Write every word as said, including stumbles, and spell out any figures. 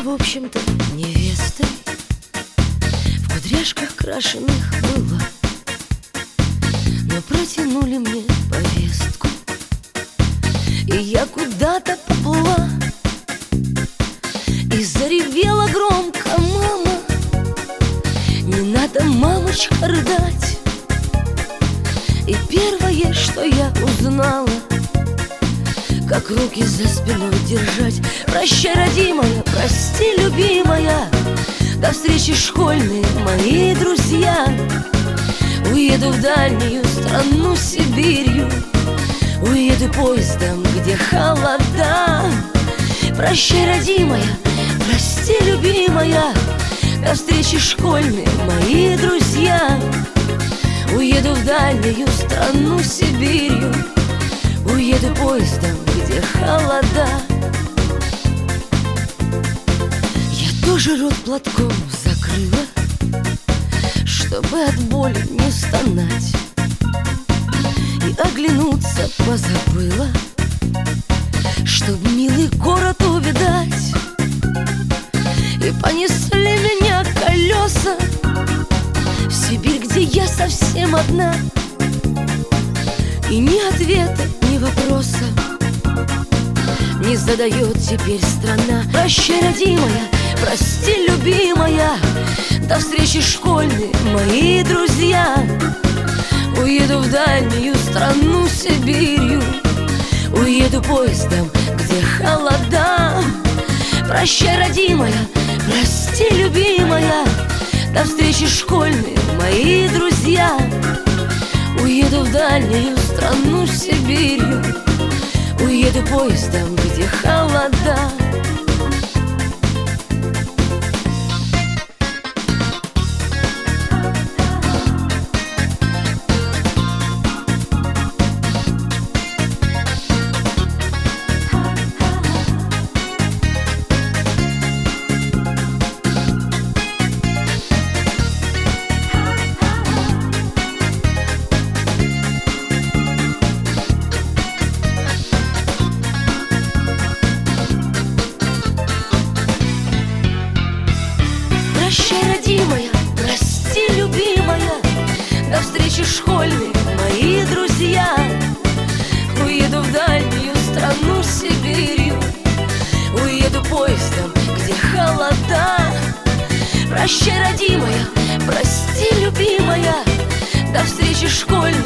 в общем-то, невестой в кудряшках крашеных была, но протянули мне повестку, и я куда-то поплыла. И заревела громко мама: не надо, мамочка, рыдать. И первое, что я узнала, как руки за спиной держать. Прощай, родимая, прости, любимая, до встречи, школьные мои друзья. Уеду в дальнюю страну, Сибирью, уеду поездом, где холода. Прощай, родимая, прости, любимая, до встречи, школьные мои друзья. Уеду в дальнюю страну, Сибирью, уеду поездом, где холода. Я тоже рот платком закрыла, чтобы от боли не стонать, и оглянуться позабыла, чтоб милый город увидать. И понесли меня колеса в Сибирь, где я совсем одна, и ни ответа, ни вопроса не задает теперь страна. Прощай, родимая, прости, любимая, до встречи, школьные мои друзья. Уеду в дальнюю страну, Сибирью, уеду поездом, где холода. Прощай, родимая, прости, любимая, до встречи, школьные мои друзья. Уеду в дальнюю страну, Сибирью, уеду поездом, где холода. Прощай, родимая, прости, любимая, до встречи, школьные мои друзья. Уеду в дальнюю страну, Сибирью, уеду поездом, где холода. Прощай, родимая, прости, любимая, до встречи, школьные